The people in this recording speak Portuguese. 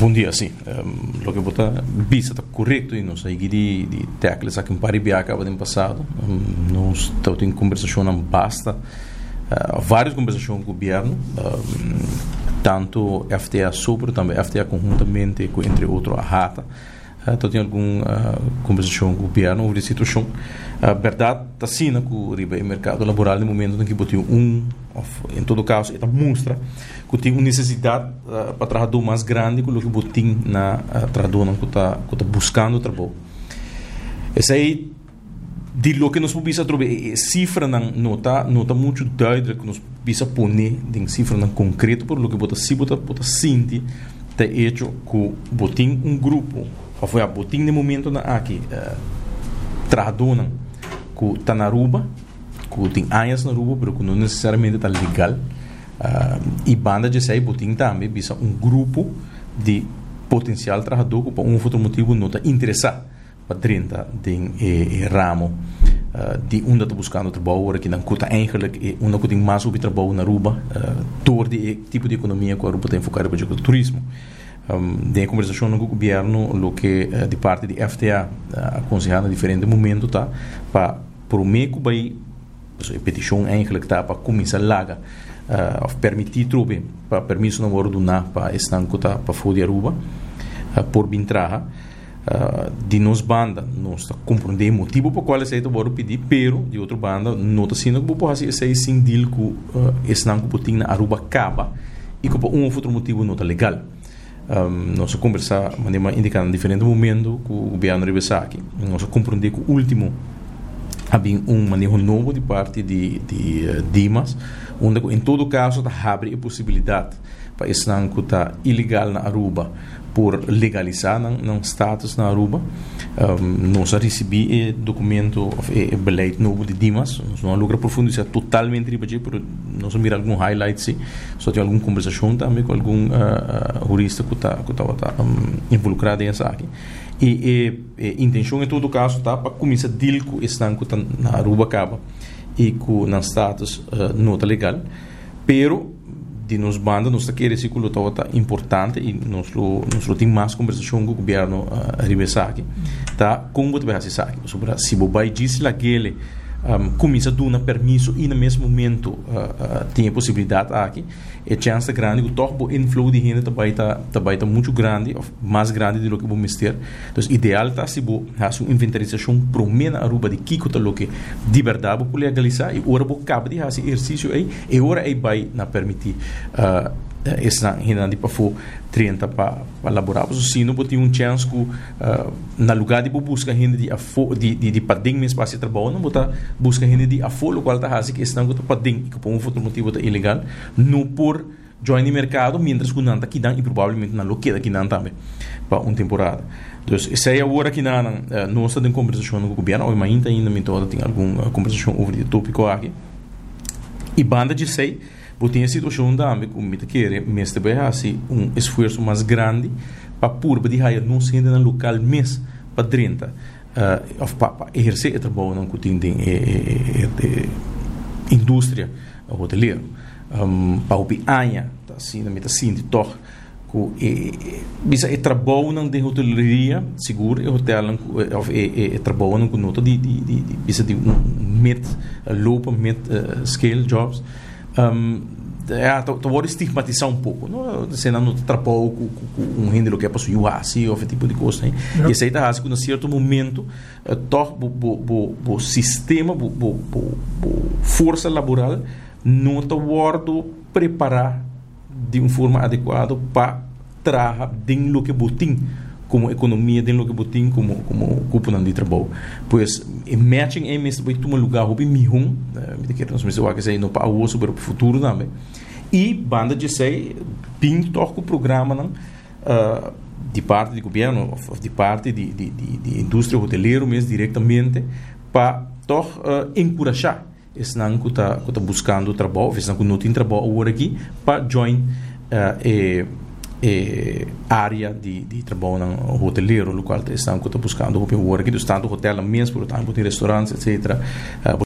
Bom dia, sim. Lo que bota bisa está correto e nós aí de teclas aqui em Paribia acaba de passado. Nós estamos em conversação não basta, várias conversações com o governo, tanto FTA sobre também FTA conjuntamente com entre outros a Rata. Então tem alguma conversação com o governo sobre a situação. A verdade está sim que o mercado laboral no momento em que botou em todo caso, ela mostra que tem uma necessidade para trabalhador mais grande que o que botou na trabalhador que está buscando trabalho. Essa aí de lo que nós podemos trovar cifra não está muito doida que nós podemos pôr em cifra não concreto por lo que bota sentir está hecho que botem grupo foi a botim de momento na aqui trabalhador que está na Aruba, que tem anos na Aruba, mas que não necessariamente está legal. E banda de sair botim também bisa grupo de potencial trabalhador que por outro motivo não está interessado para dentro de ramo de onde está buscando trabalho, que não custa eigenlijk onde que tem mais sobre trabalho na Aruba, todo tipo de economia que a Aruba tem focado para o turismo. De conversação com o governo, o que de parte de FTA aconselhando em diferentes momentos tá para prometer que a petição eigenlijk tá para começar laga permitir trobe para permisso não ordenar para estanco tá para fora de Aruba por bintraha de nos banda nós compreender motivo por qual esse bora pedir pero de outra banda não está sendo que pode ser esse sim deal com estanco botin na Aruba acaba e que por outro motivo não está legal. Nós conversar indicando em diferentes momentos com o governo de aqui. Nós compreender que o último havia manejo novo de parte de Dimas, onde em todo caso abre a possibilidade para esse não que está ilegal na Aruba por legalizar não status na Aruba. Nós recebemos documento beleid novo de Dimas, nós não logramos profundizar totalmente riba, pero nós mirar algum highlights, só tem alguma conversação também com algum jurista que está involucrado nessa aqui. E intenção em todo caso tá para começar a deal com esse não que está na Aruba acaba e com não status não está legal, pero de nos banda nós queremos que o tá importante e nós tem mais conversação com o governo arriba aqui tá como vai ser aqui sobre se o bai diz lá que ele começa a dar permisso e no mesmo momento tem a possibilidade aqui é chance grande que o inflow de gente também tá muito grande mais grande do que vamos ter então ideal tá se bo fazer uma inventarização promena a Aruba de Kiko tá lo que de verdade vou legalizar e ora vou cabo de fazer exercício aí e ora aí vai na permitir essa ainda de para 30 para elaborar o sino botar chance que na lugar de buscar gente de pading mesmo para se trabalhar não botar busca gente de afolo qual tá assim que estão que pading que por um outro motivo tá ilegal não por join no mercado mientras que não tá aqui dan e provavelmente não loqueira aqui não também para uma temporada então essa é a hora que não está em conversação com o governo ou ainda me toda tem alguma conversação sobre o tópico aqui e banda de sei tem a situação também que me quer mas também assim esforço mais grande para purba de hire não sendo no local mês para dentro para exercer o trabalho não que tem indústria hoteleira para o pianha tá assim na meta sim de tor que bisa é trabalho não de hoteleria seguro é hotel é trabalho não com nota de bisa de mid low mid scale jobs vou estigmatizar um pouco não se não trabalho com gente que é para o assim ou esse tipo de coisa né? E essa aí está assim que em certo momento o sistema força laboral não está preparar de uma forma adequada para trabalhar dentro do que botim como economia dentro do que botim como cúpula de trabalho pois matching é mesmo vai tomar lugar hobby mihum me quero nós mesmo que sei no para o sobre o futuro também e banda de sei bem toca o programa não de parte do governo de parte de indústria hoteleira mesmo diretamente para encorajar esse não que está buscando trabalho esse não que não tem trabalho agora aqui para join área de trabalho no hoteleiro, no qual estão buscando o work do estado hotel mesmo, por tanto, tem restaurantes, etc.